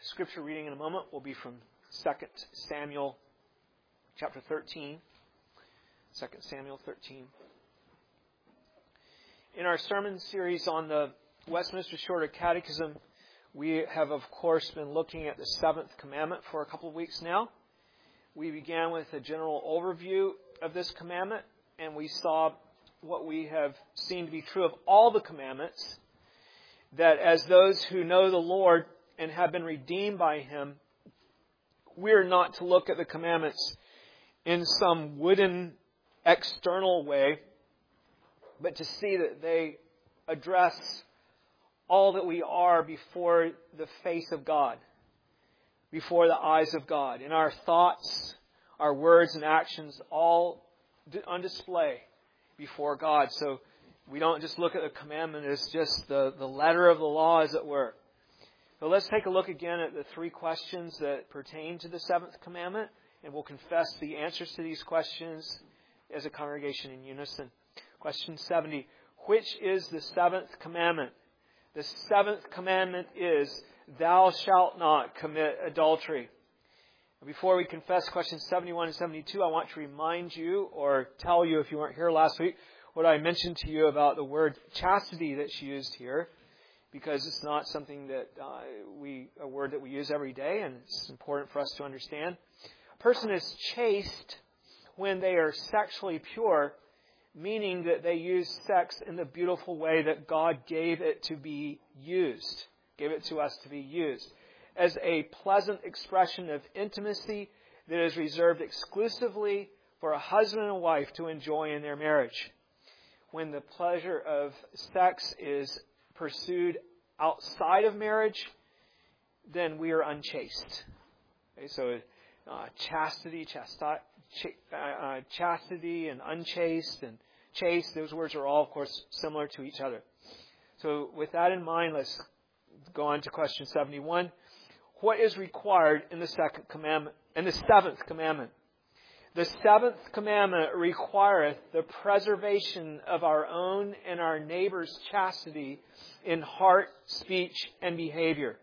scripture reading in a moment will be from 2 Samuel chapter 13. 2 Samuel 13. In our sermon series on the Westminster Shorter Catechism, we have, of course, been looking at the seventh commandment for a couple of weeks now. We began with a general overview of this commandment, and we saw what we have seen to be true of all the commandments, that as those who know the Lord and have been redeemed by Him, we're not to look at the commandments in some wooden external way, but to see that they address all that we are before the face of God, before the eyes of God. In our thoughts, our words and actions, all on display before God. So we don't just look at the commandment as just the letter of the law, as it were. So let's take a look again at the three questions that pertain to the seventh commandment, and we'll confess the answers to these questions as a congregation in unison. Question 70. Which is the seventh commandment? The seventh commandment is, thou shalt not commit adultery. Before we confess questions 71 and 72, I want to remind you, or tell you if you weren't here last week, what I mentioned to you about the word chastity that's used here, because it's not something that a word that we use every day, and it's important for us to understand. A person is chaste when they are sexually pure, meaning that they use sex in the beautiful way that God gave it to be used, gave it to us to be used, as a pleasant expression of intimacy that is reserved exclusively for a husband and wife to enjoy in their marriage. When the pleasure of sex is pursued outside of marriage, then we are unchaste. Okay, so chastity and unchaste and chaste, those words are all, of course, similar to each other. So with that in mind, let's go on to question 71. What is required in the seventh commandment? The seventh commandment requireth the preservation of our own and our neighbor's chastity in heart, speech, and behavior.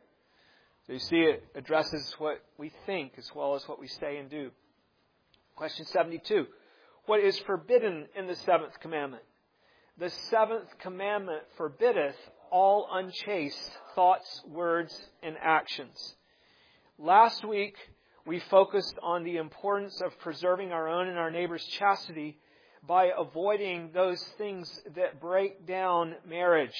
So you see, it addresses what we think as well as what we say and do. Question 72. What is forbidden in the seventh commandment? The seventh commandment forbiddeth all unchaste thoughts, words, and actions. Last week, we focused on the importance of preserving our own and our neighbor's chastity by avoiding those things that break down marriage.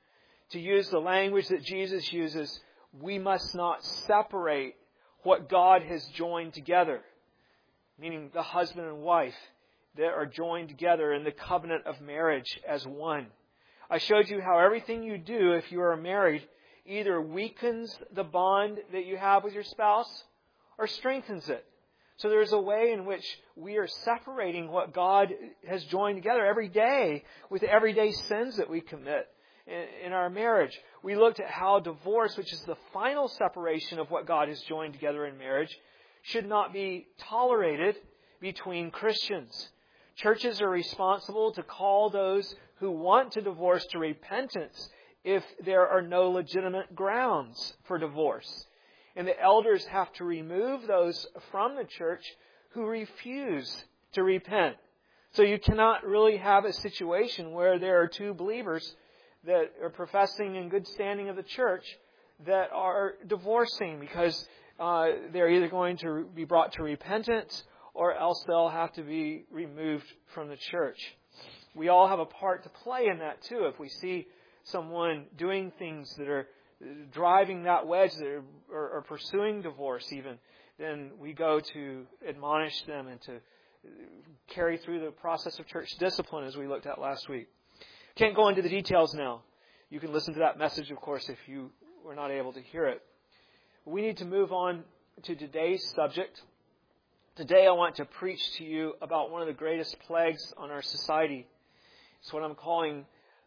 To use the language that Jesus uses, we must not separate what God has joined together, meaning the husband and wife that are joined together in the covenant of marriage as one. I showed you how everything you do if you are married either weakens the bond that you have with your spouse or strengthens it. So there's a way in which we are separating what God has joined together every day with the everyday sins that we commit in our marriage. We looked at how divorce, which is the final separation of what God has joined together in marriage, should not be tolerated between Christians. Churches are responsible to call those who want to divorce to repentance if there are no legitimate grounds for divorce. And the elders have to remove those from the church who refuse to repent. So you cannot really have a situation where there are two believers that are professing in good standing of the church that are divorcing because they're either going to be brought to repentance or else they'll have to be removed from the church. We all have a part to play in that too. If we see someone doing things that are driving that wedge, that are pursuing divorce even, then we go to admonish them and to carry through the process of church discipline as we looked at last week. Can't go into the details now. You can listen to that message, of course, if you were not able to hear it. We need to move on to today's subject. Today I want to preach to you about one of the greatest plagues on our society. It's what I'm calling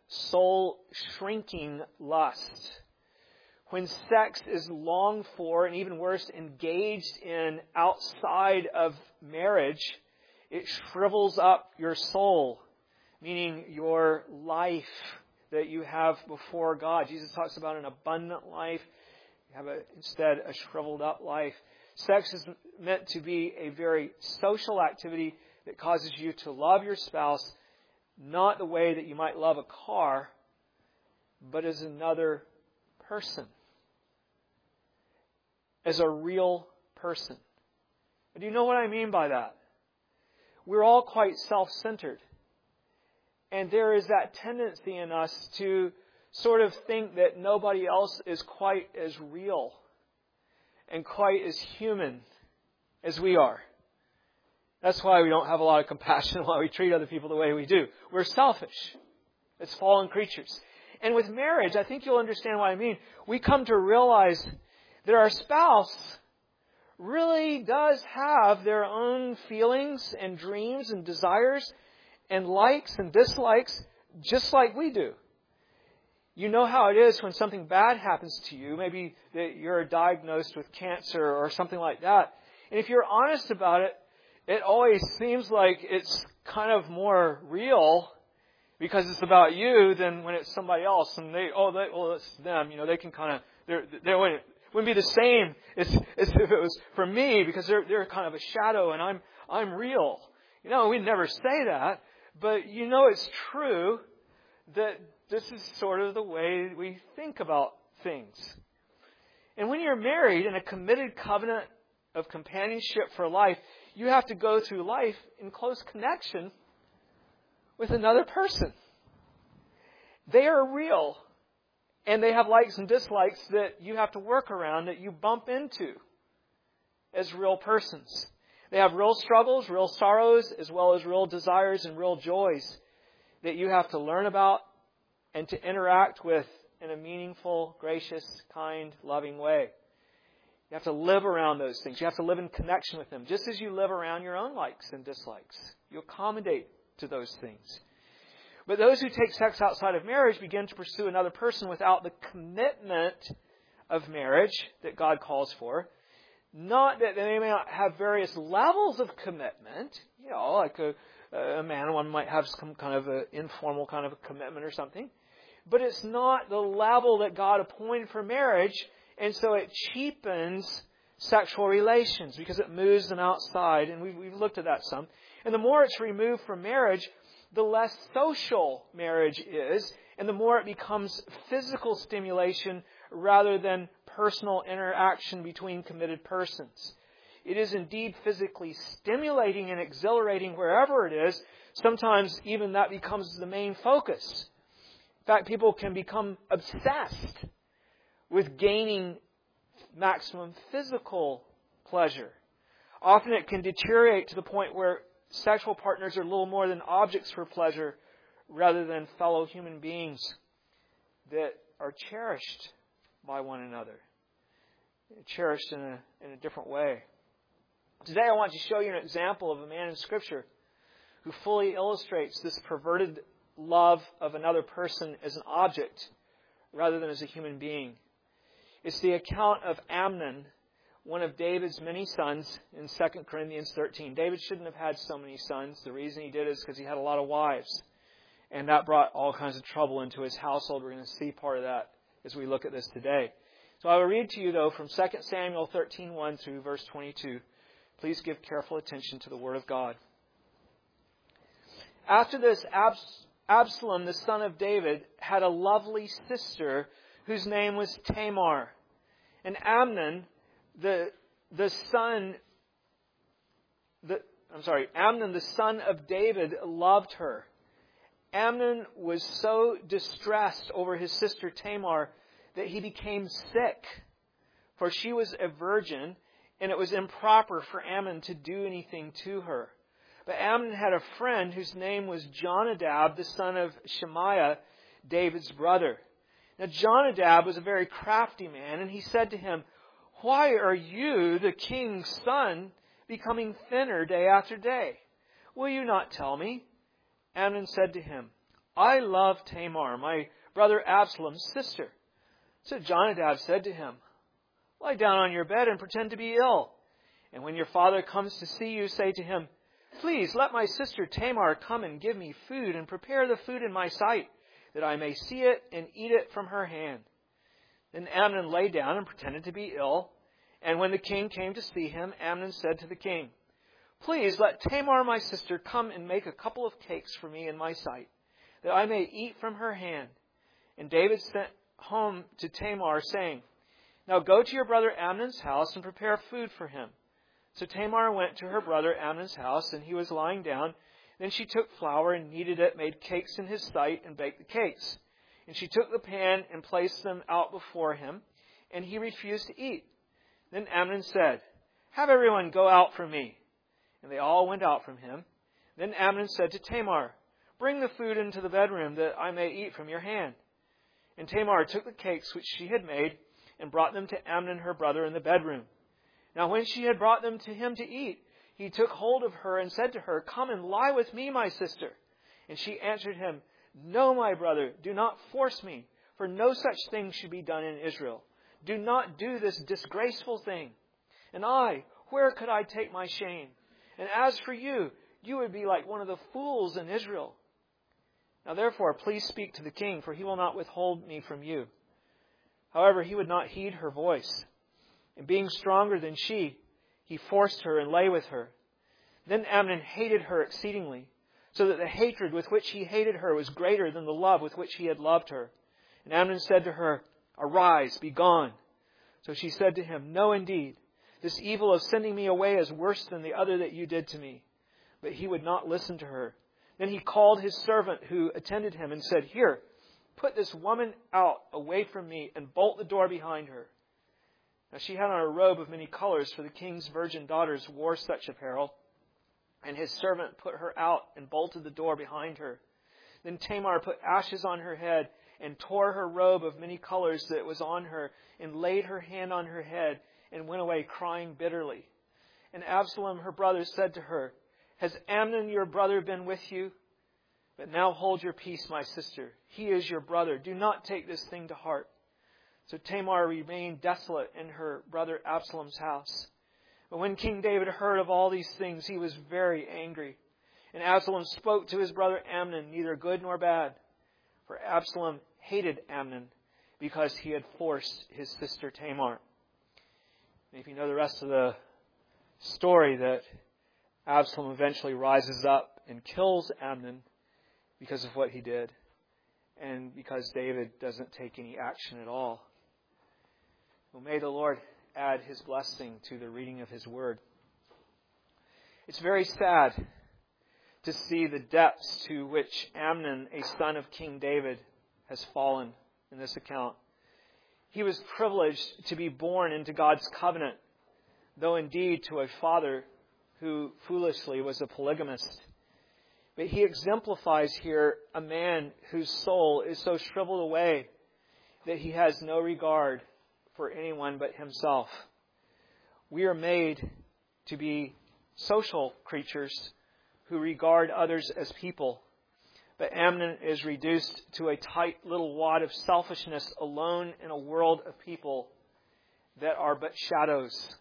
soul-shrinking lust. When sex is longed for, and even worse, engaged in outside of marriage, it shrivels up your soul, meaning your life that you have before God. Jesus talks about an abundant life, You have instead a shriveled up life. Sex is meant to be a very social activity that causes you to love your spouse, not the way that you might love a car, but as another person. As a real person. Do you know what I mean by that? We're all quite self-centered. And there is that tendency in us to sort of think that nobody else is quite as real and quite as human as we are. That's why we don't have a lot of compassion, why we treat other people the way we do. We're selfish as fallen creatures. And with marriage, I think you'll understand what I mean. We come to realize that our spouse really does have their own feelings and dreams and desires and likes and dislikes just like we do. You know how it is when something bad happens to you. Maybe that you're diagnosed with cancer or something like that. And if you're honest about it, it always seems like it's kind of more real because it's about you than when it's somebody else. And it's them. You know, they can kind of, they wouldn't be the same as if it was for me because they're kind of a shadow and I'm real. You know, we never say that, but you know it's true that this is sort of the way we think about things. And when you're married in a committed covenant of companionship for life, you have to go through life in close connection with another person. They are real. And they have likes and dislikes that you have to work around, that you bump into as real persons. They have real struggles, real sorrows, as well as real desires and real joys that you have to learn about and to interact with in a meaningful, gracious, kind, loving way. You have to live around those things. You have to live in connection with them, just as you live around your own likes and dislikes. You accommodate to those things. But those who take sex outside of marriage begin to pursue another person without the commitment of marriage that God calls for. Not that they may not have various levels of commitment. You know, like a man and woman might have some kind of an informal kind of a commitment or something. But it's not the level that God appointed for marriage. And so it cheapens sexual relations because it moves them outside. And we've looked at that some. And the more it's removed from marriage, the less social marriage is, and the more it becomes physical stimulation rather than personal interaction between committed persons. It is indeed physically stimulating and exhilarating wherever it is. Sometimes even that becomes the main focus. In fact, people can become obsessed with gaining maximum physical pleasure. Often it can deteriorate to the point where sexual partners are little more than objects for pleasure rather than fellow human beings that are cherished by one another. Cherished in a different way. Today I want to show you an example of a man in Scripture who fully illustrates this perverted love of another person as an object rather than as a human being. It's the account of Amnon, one of David's many sons, in 2 Corinthians 13. David shouldn't have had so many sons. The reason he did is because he had a lot of wives. And that brought all kinds of trouble into his household. We're going to see part of that as we look at this today. So I will read to you, though, from 2 Samuel 13:1 through verse 22. Please give careful attention to the Word of God. After this, Absalom, the son of David, had a lovely sister whose name was Tamar. And Amnon, the son of David, loved her. Amnon was so distressed over his sister Tamar that he became sick, for she was a virgin, and it was improper for Amnon to do anything to her. But Amnon had a friend whose name was Jonadab, the son of Shemaiah, David's brother. Now Jonadab was a very crafty man, and he said to him, "Why are you, the king's son, becoming thinner day after day? Will you not tell me?" Amnon said to him, "I love Tamar, my brother Absalom's sister." So Jonadab said to him, "Lie down on your bed and pretend to be ill. And when your father comes to see you, say to him, 'Please let my sister Tamar come and give me food and prepare the food in my sight, that I may see it and eat it from her hand.'" Then Amnon lay down and pretended to be ill. And when the king came to see him, Amnon said to the king, "Please let Tamar my sister come and make a couple of cakes for me in my sight, that I may eat from her hand." And David sent home to Tamar, saying, "Now go to your brother Amnon's house and prepare food for him." So Tamar went to her brother Amnon's house, and he was lying down. Then she took flour and kneaded it, made cakes in his sight, and baked the cakes. And she took the pan and placed them out before him, and he refused to eat. Then Amnon said, "Have everyone go out from me." And they all went out from him. Then Amnon said to Tamar, "Bring the food into the bedroom, that I may eat from your hand." And Tamar took the cakes which she had made, and brought them to Amnon her brother in the bedroom. Now when she had brought them to him to eat, he took hold of her and said to her, "Come and lie with me, my sister." And she answered him, "No, my brother, do not force me, for no such thing should be done in Israel. Do not do this disgraceful thing. And I, where could I take my shame? And as for you, you would be like one of the fools in Israel. Now therefore, please speak to the king, for he will not withhold me from you." However, he would not heed her voice. And being stronger than she, he forced her and lay with her. Then Amnon hated her exceedingly, so that the hatred with which he hated her was greater than the love with which he had loved her. And Amnon said to her, "Arise, be gone." So she said to him, "No, indeed, this evil of sending me away is worse than the other that you did to me." But he would not listen to her. Then he called his servant who attended him and said, "Here, put this woman out away from me and bolt the door behind her." Now she had on a robe of many colors, for the king's virgin daughters wore such apparel. And his servant put her out and bolted the door behind her. Then Tamar put ashes on her head and tore her robe of many colors that was on her, and laid her hand on her head and went away crying bitterly. And Absalom her brother said to her, "Has Amnon your brother been with you? But now hold your peace, my sister. He is your brother. Do not take this thing to heart." So Tamar remained desolate in her brother Absalom's house. But when King David heard of all these things, he was very angry. And Absalom spoke to his brother Amnon, neither good nor bad. For Absalom hated Amnon, because he had forced his sister Tamar. And if you know the rest of the story, that Absalom eventually rises up and kills Amnon because of what he did, and because David doesn't take any action at all. Well, may the Lord add his blessing to the reading of his word. It's very sad to see the depths to which Amnon, a son of King David, has fallen in this account. He was privileged to be born into God's covenant, though indeed to a father who foolishly was a polygamist. But he exemplifies here a man whose soul is so shriveled away that he has no regard for anyone but himself. We are made to be social creatures who regard others as people. But Amnon is reduced to a tight little wad of selfishness alone in a world of people that are but shadows.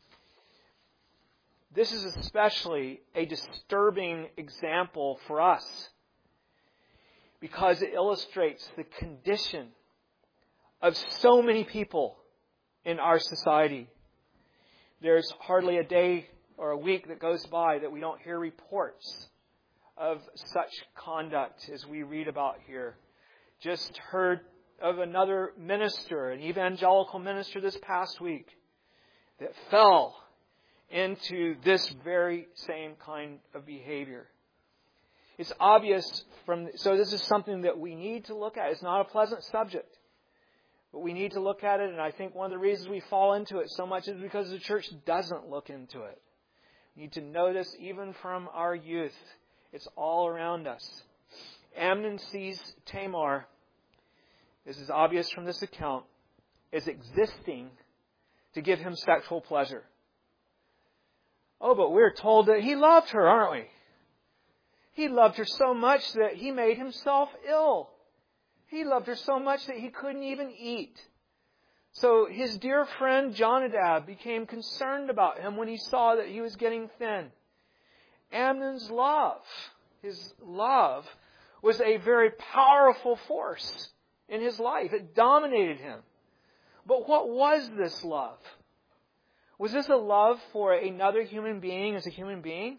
This is especially a disturbing example for us because it illustrates the condition of so many people in our society. There's hardly a day or a week that goes by that we don't hear reports of such conduct as we read about here. Just heard of another minister, an evangelical minister this past week, that fell into this very same kind of behavior. It's obvious so this is something that we need to look at. It's not a pleasant subject, but we need to look at it. And I think one of the reasons we fall into it so much is because the church doesn't look into it. We need to notice even from our youth. It's all around us. Amnon sees Tamar, this is obvious from this account, as existing to give him sexual pleasure. Oh, but we're told that he loved her, aren't we? He loved her so much that he made himself ill. He loved her so much that he couldn't even eat. So his dear friend Jonadab became concerned about him when he saw that he was getting thin. Amnon's love, his love, was a very powerful force in his life. It dominated him. But what was this love? Was this a love for another human being as a human being?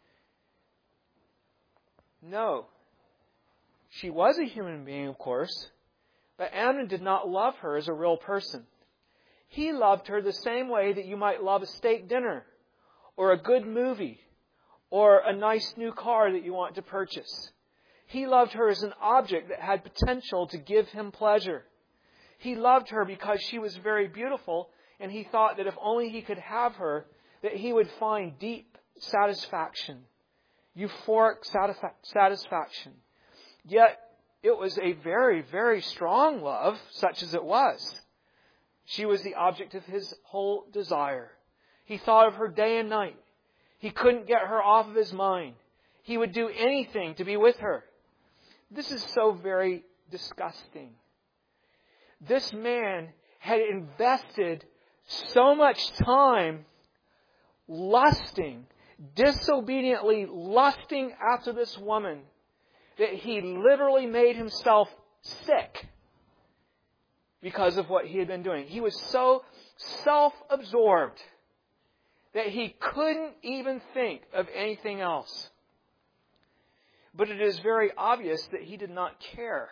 No. She was a human being, of course, but Amnon did not love her as a real person. He loved her the same way that you might love a steak dinner, or a good movie, or a nice new car that you want to purchase. He loved her as an object that had potential to give him pleasure. He loved her because she was very beautiful, and he thought that if only he could have her, that he would find deep satisfaction, euphoric satisfaction. Yet, it was a very, very strong love, such as it was. She was the object of his whole desire. He thought of her day and night. He couldn't get her off of his mind. He would do anything to be with her. This is so very disgusting. This man had invested so much time lusting, disobediently lusting after this woman, that he literally made himself sick because of what he had been doing. He was so self-absorbed that he couldn't even think of anything else. But it is very obvious that he did not care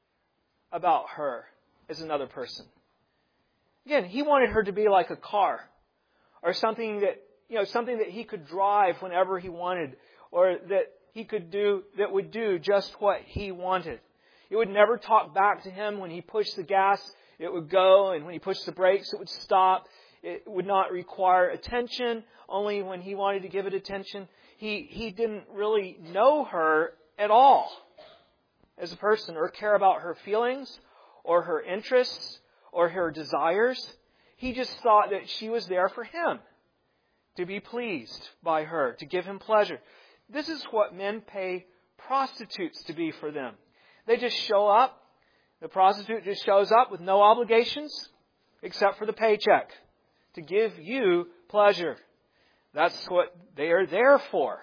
about her as another person. Again, he wanted her to be like a car, or something that he could drive whenever he wanted, or that he could do that would do just what he wanted. It would never talk back to him when he pushed the gas. It would go, and when he pushed the brakes, it would stop. It would not require attention, only when he wanted to give it attention. He didn't really know her at all as a person, or care about her feelings, or her interests, or her desires. He just thought that she was there for him, to be pleased by her, to give him pleasure. This is what men pay prostitutes to be for them. They just show up. The prostitute just shows up with no obligations except for the paycheck, to give you pleasure. That's what they are there for.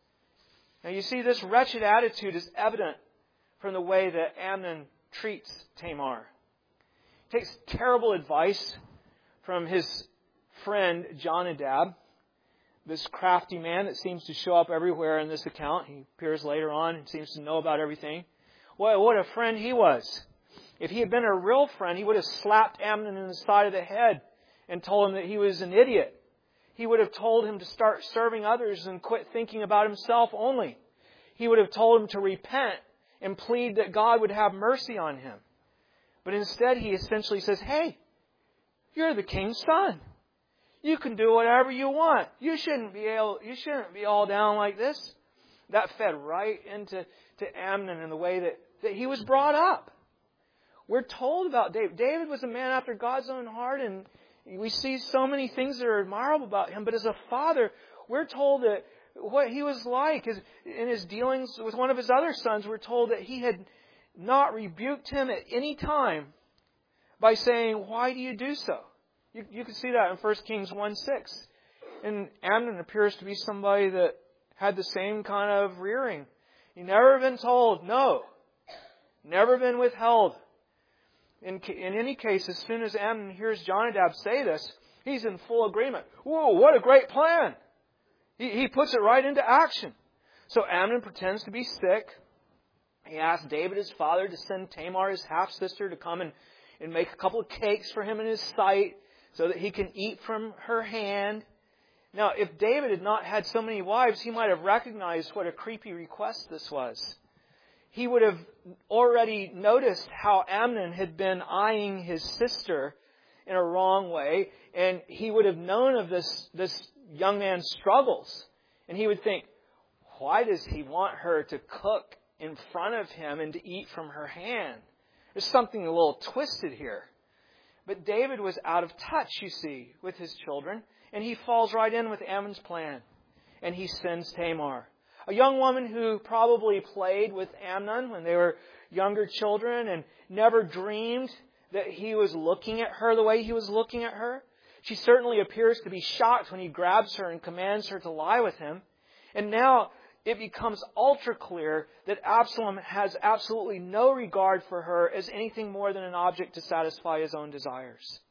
Now you see, this wretched attitude is evident from the way that Amnon treats Tamar. He takes terrible advice from his friend Jonadab, this crafty man that seems to show up everywhere in this account. He appears later on and seems to know about everything. What a friend he was. If he had been a real friend, he would have slapped Amnon in the side of the head and told him that he was an idiot. He would have told him to start serving others and quit thinking about himself only. He would have told him to repent and plead that God would have mercy on him. But instead, he essentially says, hey, you're the king's son. You can do whatever you want. You shouldn't be all down like this. That fed right into Amnon in the way that he was brought up. We're told about David. David was a man after God's own heart, and we see so many things that are admirable about him. But as a father, we're told that what he was like in his dealings with one of his other sons, we're told that he had not rebuked him at any time by saying, why do you do so? You can see that in 1 Kings 1:6. And Amnon appears to be somebody that had the same kind of rearing. He never been told no. Never been withheld. In any case, as soon as Amnon hears Jonadab say this, he's in full agreement. Whoa, what a great plan! He puts it right into action. So Amnon pretends to be sick. He asks David, his father, to send Tamar, his half-sister, to come and make a couple of cakes for him in his sight so that he can eat from her hand. Now, if David had not had so many wives, he might have recognized what a creepy request this was. He would have already noticed how Amnon had been eyeing his sister in a wrong way, and he would have known of this young man's struggles. And he would think, why does he want her to cook in front of him and to eat from her hand? There's something a little twisted here. But David was out of touch, you see, with his children, and he falls right in with Amnon's plan. And he sends Tamar, a young woman who probably played with Amnon when they were younger children and never dreamed that he was looking at her the way he was looking at her. She certainly appears to be shocked when he grabs her and commands her to lie with him. And now it becomes ultra clear that Absalom has absolutely no regard for her as anything more than an object to satisfy his own desires.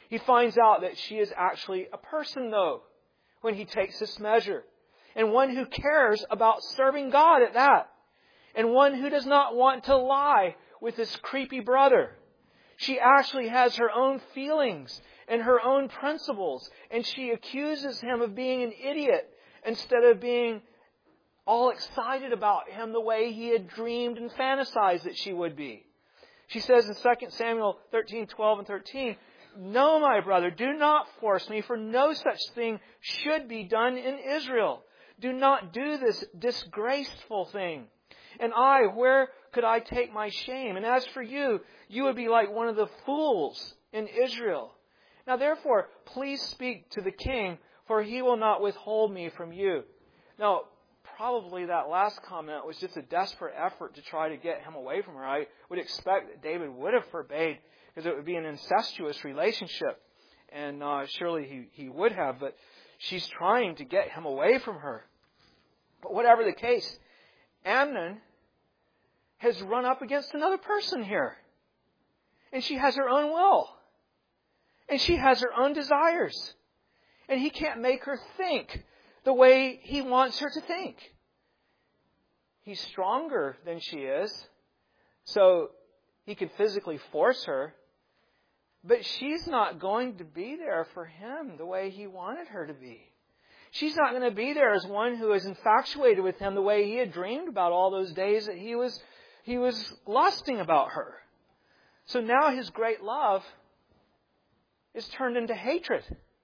He finds out that she is actually a person, though, when he takes this measure. And one who cares about serving God at that. And one who does not want to lie with this creepy brother. She actually has her own feelings and her own principles. And she accuses him of being an idiot instead of being all excited about him the way he had dreamed and fantasized that she would be. She says in 2 Samuel 13:12 and 13, "No, my brother, do not force me, for no such thing should be done in Israel. Do not do this disgraceful thing. And I, where could I take my shame? And as for you, you would be like one of the fools in Israel. Now therefore, please speak to the king, for he will not withhold me from you." Now, probably that last comment was just a desperate effort to try to get him away from her. I would expect that David would have forbade, because it would be an incestuous relationship. And surely he would have, but she's trying to get him away from her. But whatever the case, Amnon has run up against another person here. And she has her own will. And she has her own desires. And he can't make her think the way he wants her to think. He's stronger than she is, so he can physically force her. But she's not going to be there for him the way he wanted her to be. She's not going to be there as one who is infatuated with him the way he had dreamed about all those days that he was lusting about her. So now his great love is turned into hatred.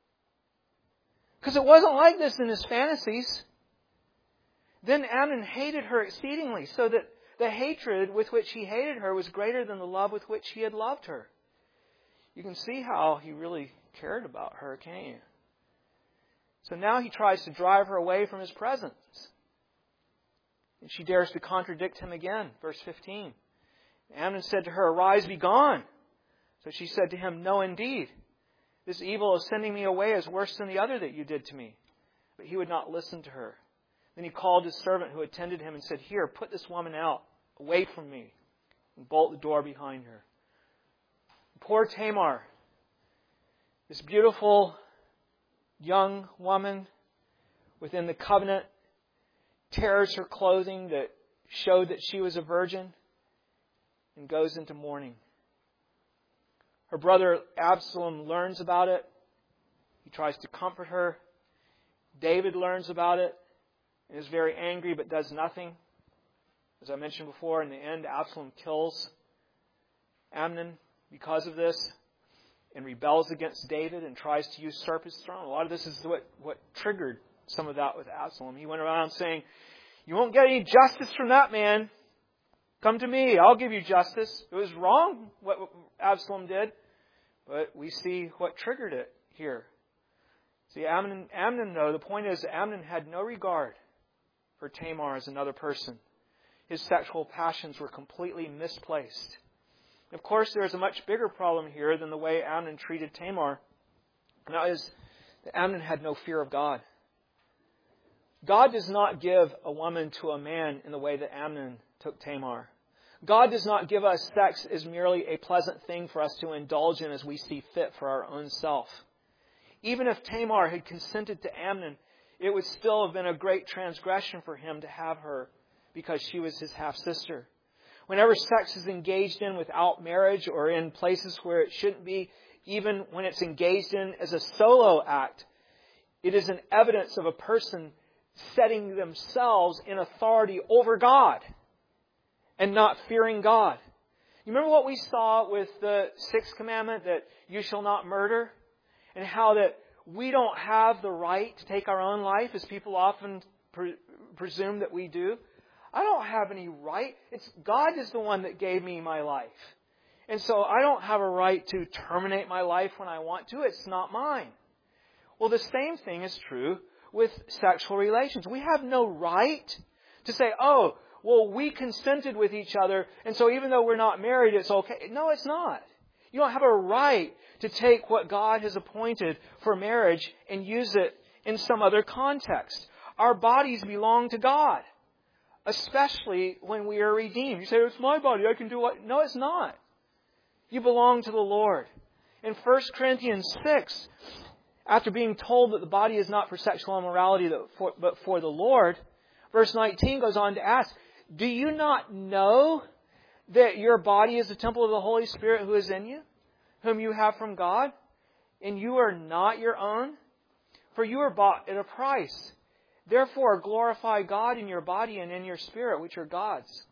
Because it wasn't like this in his fantasies. Then Amnon hated her exceedingly, so that the hatred with which he hated her was greater than the love with which he had loved her. You can see how he really cared about her, can't you? So now he tries to drive her away from his presence. And she dares to contradict him again. Verse 15. Amnon said to her, "Arise, be gone." So she said to him, "No, indeed. This evil of sending me away is worse than the other that you did to me." But he would not listen to her. Then he called his servant who attended him and said, "Here, put this woman out, away from me," and bolt the door behind her. Poor Tamar, this beautiful young woman within the covenant, tears her clothing that showed that she was a virgin and goes into mourning. Her brother Absalom learns about it. He tries to comfort her. David learns about it and is very angry but does nothing. As I mentioned before, in the end, Absalom kills Amnon because of this and rebels against David and tries to usurp his throne. A lot of this is what triggered some of that with Absalom. He went around saying, "You won't get any justice from that man. Come to me, I'll give you justice." It was wrong what Absalom did, but we see what triggered it here. See, Amnon, though, the point is Amnon had no regard for Tamar as another person. His sexual passions were completely misplaced. Of course, there is a much bigger problem here than the way Amnon treated Tamar. And that is that Amnon had no fear of God. God does not give a woman to a man in the way that Amnon took Tamar. God does not give us sex as merely a pleasant thing for us to indulge in as we see fit for our own self. Even if Tamar had consented to Amnon, it would still have been a great transgression for him to have her because she was his half-sister. Whenever sex is engaged in without marriage or in places where it shouldn't be, even when it's engaged in as a solo act, it is an evidence of a person setting themselves in authority over God and not fearing God. You remember what we saw with the sixth commandment, that you shall not murder? And how that we don't have the right to take our own life, as people often presume that we do. I don't have any right. It's God is the one that gave me my life. And so I don't have a right to terminate my life when I want to. It's not mine. Well, the same thing is true with sexual relations. We have no right to say, "Oh, well, we consented with each other, and so even though we're not married, it's okay." No, it's not. You don't have a right to take what God has appointed for marriage and use it in some other context. Our bodies belong to God, especially when we are redeemed. You say, "It's my body, I can do what?" No, it's not. You belong to the Lord. In 1 Corinthians 6, after being told that the body is not for sexual immorality but for the Lord, verse 19 goes on to ask, do you not know that your body is the temple of the Holy Spirit who is in you, whom you have from God, and you are not your own? For you are bought at a price. Therefore glorify God in your body and in your spirit, which are God's.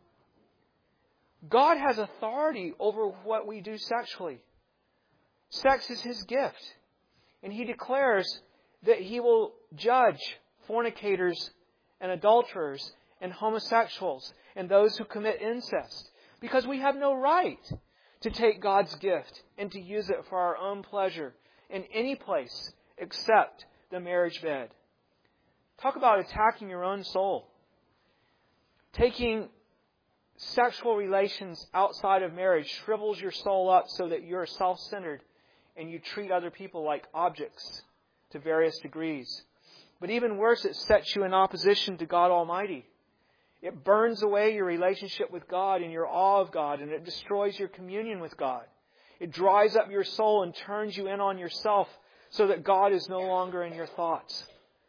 God has authority over what we do sexually. Sex is His gift. And He declares that He will judge fornicators and adulterers and homosexuals and those who commit incest. Because we have no right to take God's gift and to use it for our own pleasure in any place except the marriage bed. Talk about attacking your own soul. Taking sexual relations outside of marriage shrivels your soul up so that you're self-centered and you treat other people like objects to various degrees. But even worse, it sets you in opposition to God Almighty. It burns away your relationship with God and your awe of God, and it destroys your communion with God. It dries up your soul and turns you in on yourself so that God is no longer in your thoughts.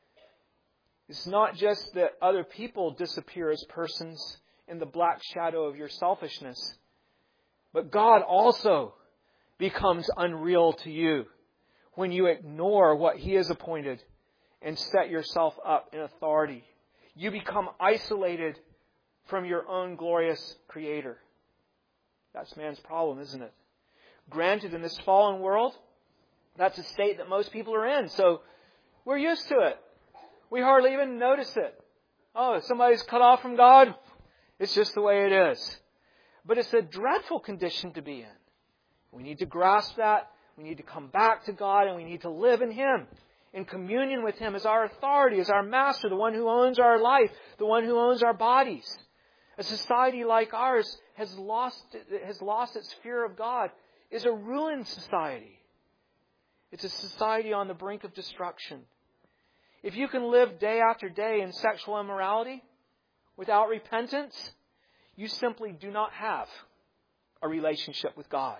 It's not just that other people disappear as persons in the black shadow of your selfishness, but God also becomes unreal to you when you ignore what He has appointed and set yourself up in authority. You become isolated from your own glorious Creator. That's man's problem, isn't it? Granted, in this fallen world, that's a state that most people are in. So we're used to it. We hardly even notice it. Oh, if somebody's cut off from God, it's just the way it is. But it's a dreadful condition to be in. We need to grasp that. We need to come back to God, and we need to live in Him, in communion with Him as our authority, as our master, the one who owns our life, the one who owns our bodies. A society like ours has lost its fear of God, is a ruined society. It's a society on the brink of destruction. If you can live day after day in sexual immorality without repentance, you simply do not have a relationship with God.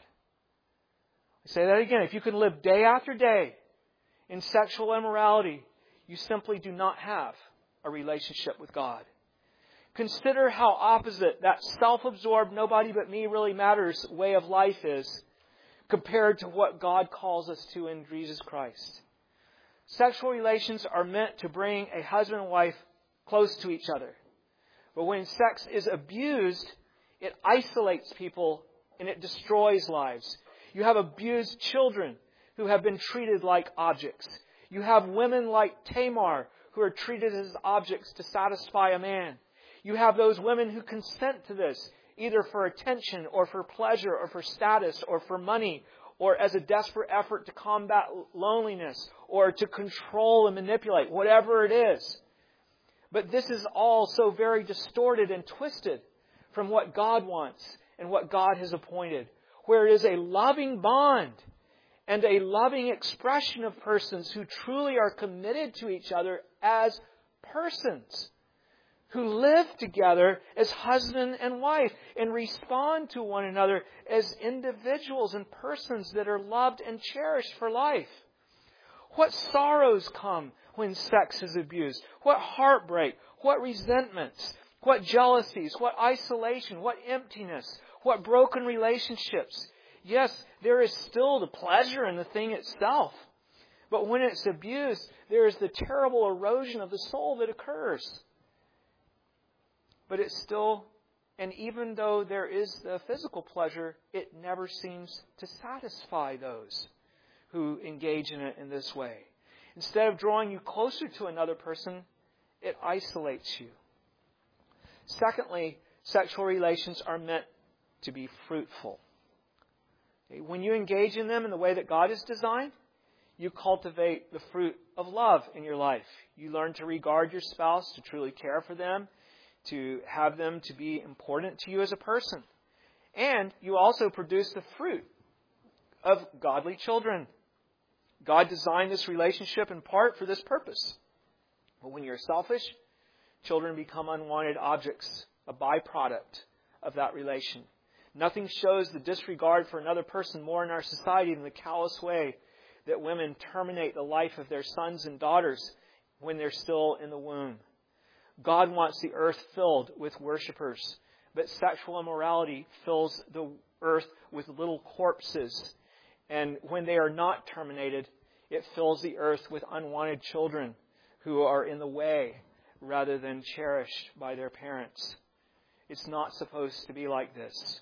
I say that again. If you can live day after day in sexual immorality, you simply do not have a relationship with God. Consider how opposite that self-absorbed, nobody but me really matters way of life is compared to what God calls us to in Jesus Christ. Sexual relations are meant to bring a husband and wife close to each other. But when sex is abused, it isolates people and it destroys lives. You have abused children who have been treated like objects. You have women like Tamar who are treated as objects to satisfy a man. You have those women who consent to this, either for attention or for pleasure or for status or for money or as a desperate effort to combat loneliness or to control and manipulate, whatever it is. But this is all so very distorted and twisted from what God wants and what God has appointed, where it is a loving bond and a loving expression of persons who truly are committed to each other as persons, who live together as husband and wife and respond to one another as individuals and persons that are loved and cherished for life. What sorrows come when sex is abused? What heartbreak? What resentments? What jealousies? What isolation? What emptiness? What broken relationships? Yes, there is still the pleasure in the thing itself. But when it's abused, there is the terrible erosion of the soul that occurs. But it's still, and even though there is the physical pleasure, it never seems to satisfy those who engage in it in this way. Instead of drawing you closer to another person, it isolates you. Secondly, sexual relations are meant to be fruitful. When you engage in them in the way that God has designed, you cultivate the fruit of love in your life. You learn to regard your spouse, to truly care for them, to have them to be important to you as a person. And you also produce the fruit of godly children. God designed this relationship in part for this purpose. But when you're selfish, children become unwanted objects, a byproduct of that relation. Nothing shows the disregard for another person more in our society than the callous way that women terminate the life of their sons and daughters when they're still in the womb. God wants the earth filled with worshipers, but sexual immorality fills the earth with little corpses. And when they are not terminated, it fills the earth with unwanted children who are in the way rather than cherished by their parents. It's not supposed to be like this.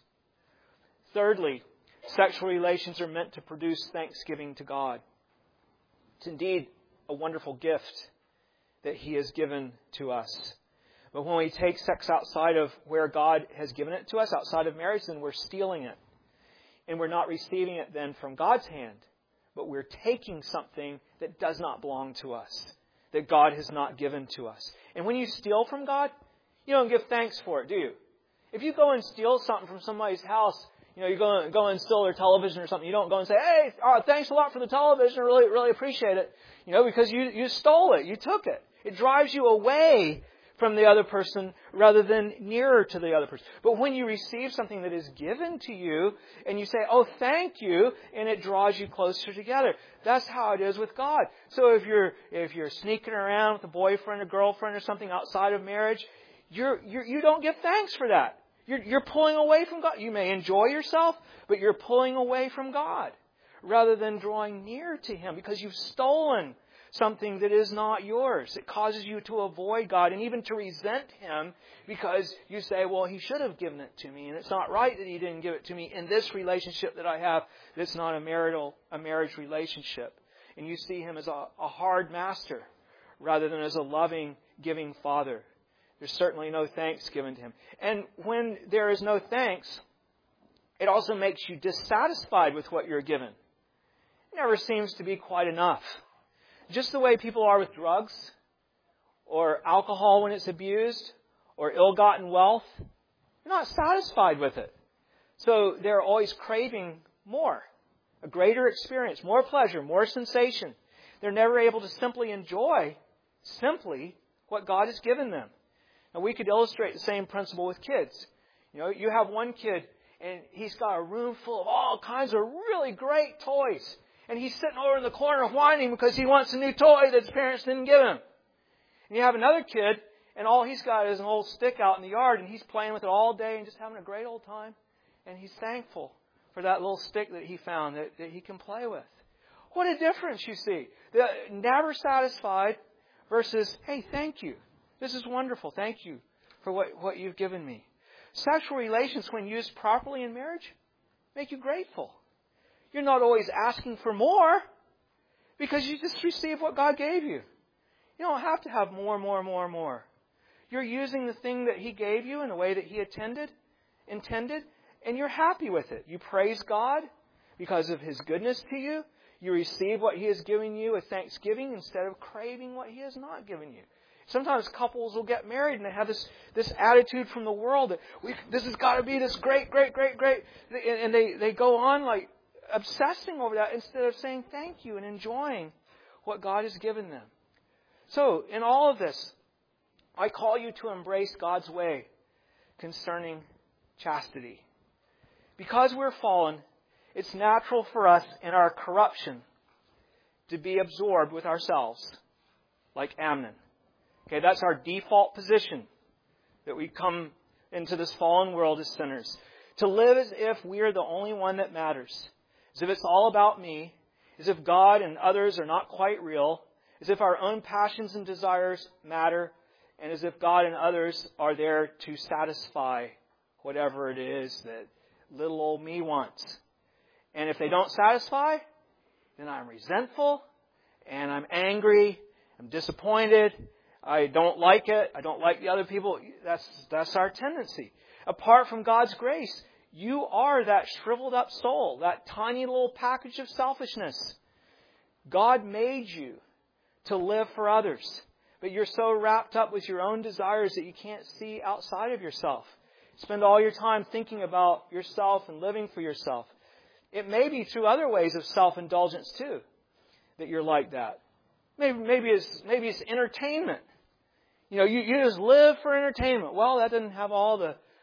Thirdly, sexual relations are meant to produce thanksgiving to God. It's indeed a wonderful gift that He has given to us. But when we take sex outside of where God has given it to us, outside of marriage, then we're stealing it. And we're not receiving it then from God's hand, but we're taking something that does not belong to us, that God has not given to us. And when you steal from God, you don't give thanks for it, do you? If you go and steal something from somebody's house, you go and steal their television or something, you don't go and say, hey, thanks a lot for the television, I really appreciate it. Because you stole it, you took it. It drives you away from the other person rather than nearer to the other person. But when you receive something that is given to you and you say, oh, thank you, and it draws you closer together. That's how it is with God. So if you're sneaking around with a boyfriend or girlfriend or something outside of marriage, you don't give thanks for that. You're pulling away from God. You may enjoy yourself, but you're pulling away from God rather than drawing near to Him because you've stolen something that is not yours. It causes you to avoid God and even to resent Him because you say, well, He should have given it to me, and it's not right that He didn't give it to me in this relationship that I have that's not a marriage relationship. And you see Him as a hard master rather than as a loving, giving Father. There's certainly no thanks given to Him. And when there is no thanks, it also makes you dissatisfied with what you're given. It never seems to be quite enough. Just the way people are with drugs, or alcohol when it's abused, or ill-gotten wealth, they're not satisfied with it. So they're always craving more, a greater experience, more pleasure, more sensation. They're never able to simply enjoy what God has given them. Now, we could illustrate the same principle with kids. You have one kid, and he's got a room full of all kinds of really great toys. And he's sitting over in the corner whining because he wants a new toy that his parents didn't give him. And you have another kid, and all he's got is an old stick out in the yard, and he's playing with it all day and just having a great old time. And he's thankful for that little stick that he found that he can play with. What a difference you see. Never satisfied versus, hey, thank you. This is wonderful. Thank you for what you've given me. Sexual relations, when used properly in marriage, make you grateful. You're not always asking for more because you just receive what God gave you. You don't have to have more. You're using the thing that He gave you in the way that He intended, and you're happy with it. You praise God because of His goodness to you. You receive what He has given you with thanksgiving instead of craving what He has not given you. Sometimes couples will get married and they have this attitude from the world that this has got to be this great. And they go on like obsessing over that instead of saying thank you and enjoying what God has given them. So, in all of this, I call you to embrace God's way concerning chastity. Because we're fallen, it's natural for us in our corruption to be absorbed with ourselves, like Amnon. Okay, that's our default position, that we come into this fallen world as sinners. To live as if we are the only one that matters. As if it's all about me. As if God and others are not quite real. As if our own passions and desires matter. And as if God and others are there to satisfy whatever it is that little old me wants. And if they don't satisfy, then I'm resentful. And I'm angry. I'm disappointed. I don't like it. I don't like the other people. That's our tendency. Apart from God's grace, you are that shriveled up soul, that tiny little package of selfishness. God made you to live for others, but you're so wrapped up with your own desires that you can't see outside of yourself. Spend all your time thinking about yourself and living for yourself. It may be through other ways of self-indulgence too that you're like that. Maybe it's entertainment. You just live for entertainment. Well, that doesn't have all the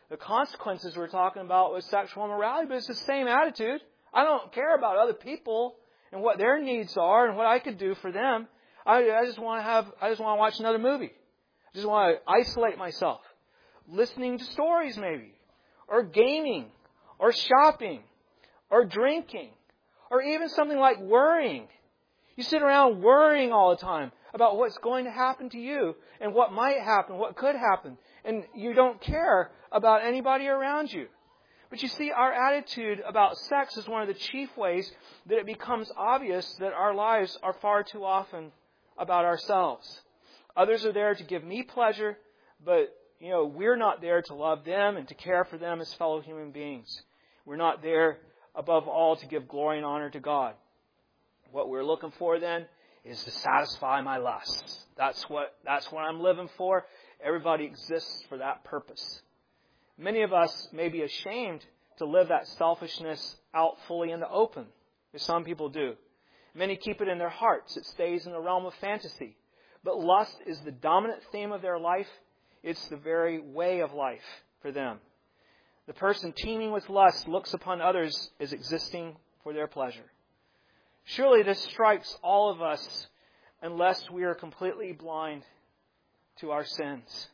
The consequences we're talking about with sexual immorality, but it's the same attitude. I don't care about other people and what their needs are and what I could do for them. I just want to watch another movie. I just want to isolate myself. Listening to stories maybe, or gaming, or shopping, or drinking, or even something like worrying. You sit around worrying all the time about what's going to happen to you and what might happen, what could happen. And you don't care about anybody around you. But you see, our attitude about sex is one of the chief ways that it becomes obvious that our lives are far too often about ourselves. Others are there to give me pleasure, but we're not there to love them and to care for them as fellow human beings. We're not there, above all, to give glory and honor to God. What we're looking for then is to satisfy my lusts. That's what I'm living for. Everybody exists for that purpose. Many of us may be ashamed to live that selfishness out fully in the open, as some people do. Many keep it in their hearts. It stays in the realm of fantasy. But lust is the dominant theme of their life. It's the very way of life for them. The person teeming with lust looks upon others as existing for their pleasure. Surely this strikes all of us unless we are completely blind to our sins.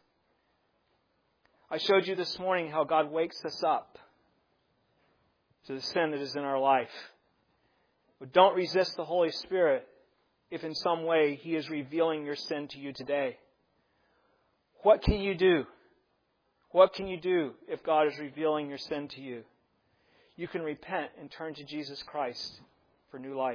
I showed you this morning how God wakes us up to the sin that is in our life. But don't resist the Holy Spirit if in some way He is revealing your sin to you today. What can you do? What can you do if God is revealing your sin to you? You can repent and turn to Jesus Christ for new life.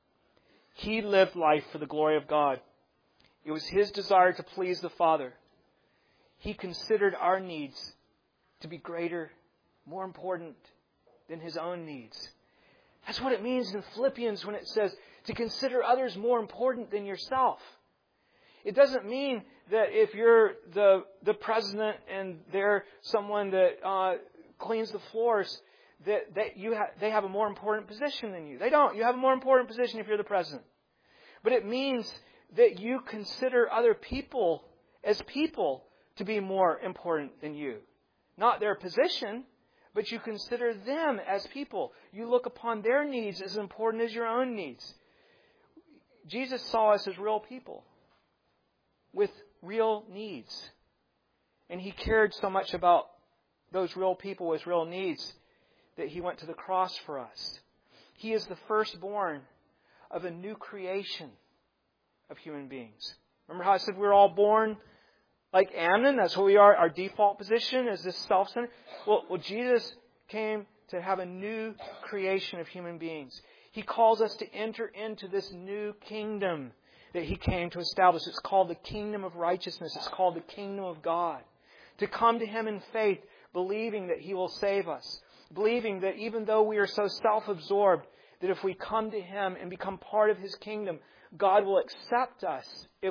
He lived life for the glory of God. It was His desire to please the Father. He considered our needs to be greater, more important than His own needs. That's what it means in Philippians when it says to consider others more important than yourself. It doesn't mean that if you're the president and they're someone that cleans the floors, that they have a more important position than you. They don't. You have a more important position if you're the president. But it means that you consider other people as people to be more important than you. Not their position, but you consider them as people. You look upon their needs as important as your own needs. Jesus saw us as real people with real needs. And He cared so much about those real people with real needs that He went to the cross for us. He is the firstborn of a new creation of human beings. Remember how I said we're all born like Amnon? That's what we are. Our default position is this self-centered. Well, Jesus came to have a new creation of human beings. He calls us to enter into this new kingdom that He came to establish. It's called the kingdom of righteousness. It's called the kingdom of God. To come to Him in faith, believing that He will save us. Believing that even though we are so self-absorbed, that if we come to Him and become part of His kingdom, God will accept us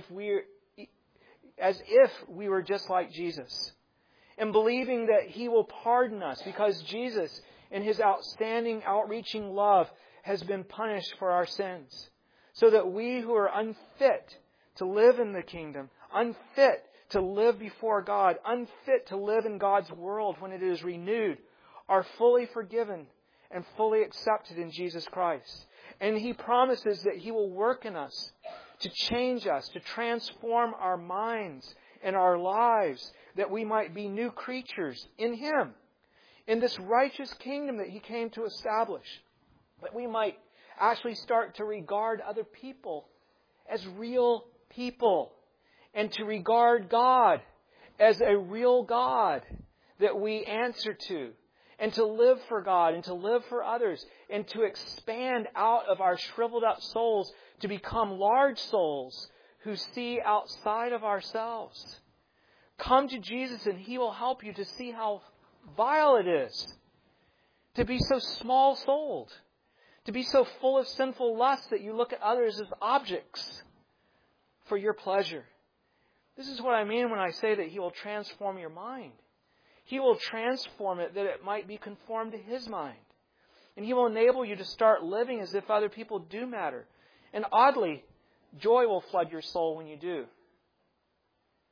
as if we were just like Jesus. And believing that He will pardon us because Jesus, in His outstanding, outreaching love, has been punished for our sins. So that we who are unfit to live in the kingdom, unfit to live before God, unfit to live in God's world when it is renewed, are fully forgiven and fully accepted in Jesus Christ. And He promises that He will work in us to change us, to transform our minds and our lives, that we might be new creatures in Him, in this righteous kingdom that He came to establish, that we might actually start to regard other people as real people, and to regard God as a real God that we answer to, and to live for God and to live for others, and to expand out of our shriveled up souls to become large souls who see outside of ourselves. Come to Jesus and He will help you to see how vile it is to be so small-souled, to be so full of sinful lust that you look at others as objects for your pleasure. This is what I mean when I say that He will transform your mind. He will transform it that it might be conformed to His mind. And He will enable you to start living as if other people do matter. And oddly, joy will flood your soul when you do.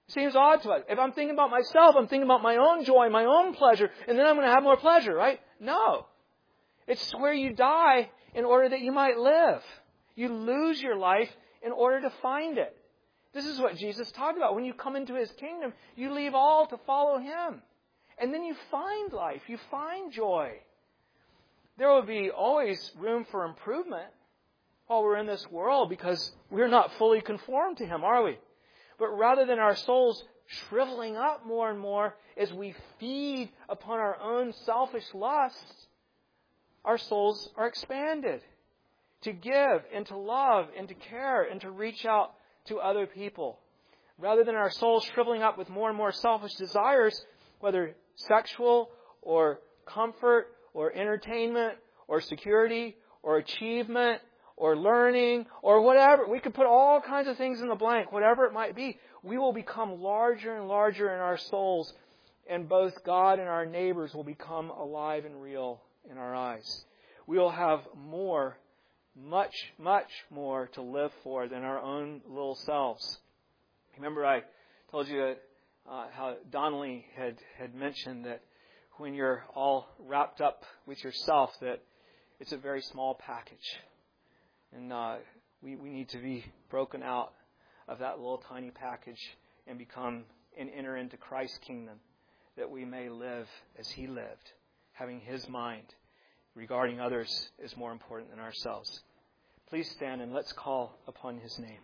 It seems odd to us. If I'm thinking about myself, I'm thinking about my own joy, my own pleasure, and then I'm going to have more pleasure, right? No. It's where you die in order that you might live. You lose your life in order to find it. This is what Jesus talked about. When you come into His kingdom, you leave all to follow Him. And then you find life. You find joy. There will be always room for improvement while we're in this world because we're not fully conformed to Him, are we? But rather than our souls shriveling up more and more as we feed upon our own selfish lusts, our souls are expanded to give and to love and to care and to reach out to other people. Rather than our souls shriveling up with more and more selfish desires, whether sexual or comfort or entertainment or security or achievement or learning or whatever. We could put all kinds of things in the blank, whatever it might be. We will become larger and larger in our souls, and both God and our neighbors will become alive and real in our eyes. We will have more, much, much more to live for than our own little selves. Remember I told you how Donnelly had mentioned that when you're all wrapped up with yourself, that it's a very small package. And we need to be broken out of that little tiny package and enter into Christ's kingdom, that we may live as He lived, having His mind regarding others as more important than ourselves. Please stand and let's call upon His name.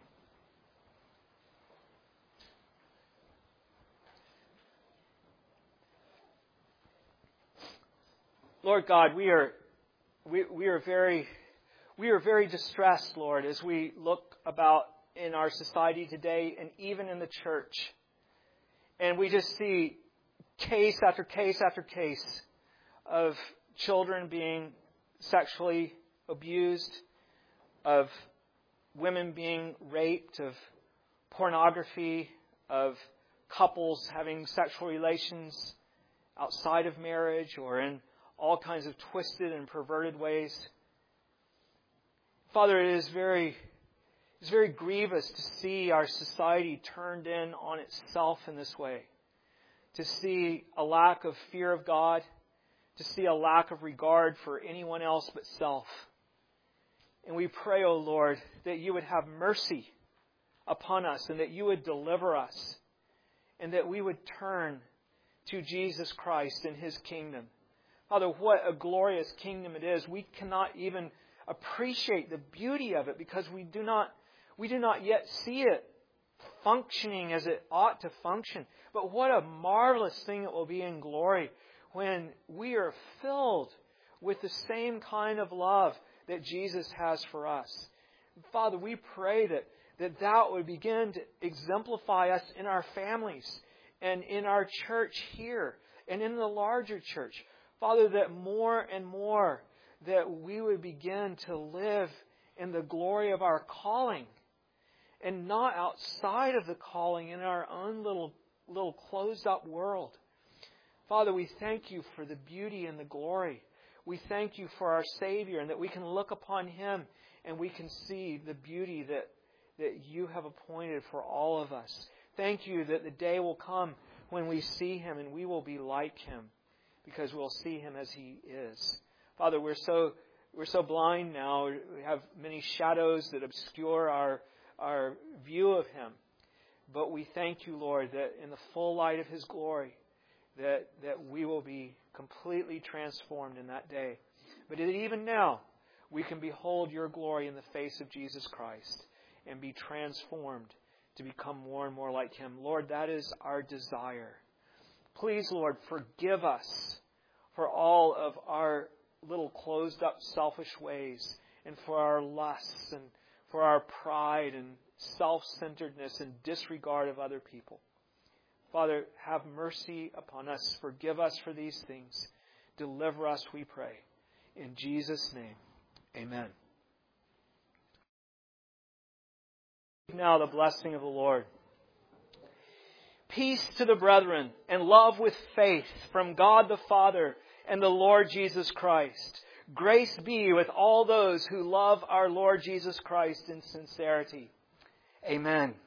Lord God, we are very distressed, Lord, as we look about in our society today and even in the church. And we just see case after case after case of children being sexually abused, of women being raped, of pornography, of couples having sexual relations outside of marriage or in all kinds of twisted and perverted ways. Father, it is very grievous to see our society turned in on itself in this way. To see a lack of fear of God. To see a lack of regard for anyone else but self. And we pray, O Lord, that You would have mercy upon us and that You would deliver us. And that we would turn to Jesus Christ and His kingdom. Father, what a glorious kingdom it is. We cannot even appreciate the beauty of it because we do not yet see it functioning as it ought to function. But what a marvelous thing it will be in glory when we are filled with the same kind of love that Jesus has for us. Father, we pray that would begin to exemplify us in our families and in our church here and in the larger church. Father, that more and more that we would begin to live in the glory of our calling and not outside of the calling in our own little closed up world. Father, we thank You for the beauty and the glory. We thank You for our Savior and that we can look upon Him and we can see the beauty that You have appointed for all of us. Thank You that the day will come when we see Him and we will be like Him because we'll see Him as He is. Father, we're so blind now. We have many shadows that obscure our view of Him. But we thank You, Lord, that in the full light of His glory, that we will be completely transformed in that day. But even now, we can behold Your glory in the face of Jesus Christ and be transformed to become more and more like Him. Lord, that is our desire. Please, Lord, forgive us for all of our little closed up selfish ways and for our lusts and for our pride and self-centeredness and disregard of other people. Father, have mercy upon us. Forgive us for these things. Deliver us, we pray. In Jesus' name, amen. Now the blessing of the Lord. Peace to the brethren and love with faith from God the Father and the Lord Jesus Christ. Grace be with all those who love our Lord Jesus Christ in sincerity. Amen.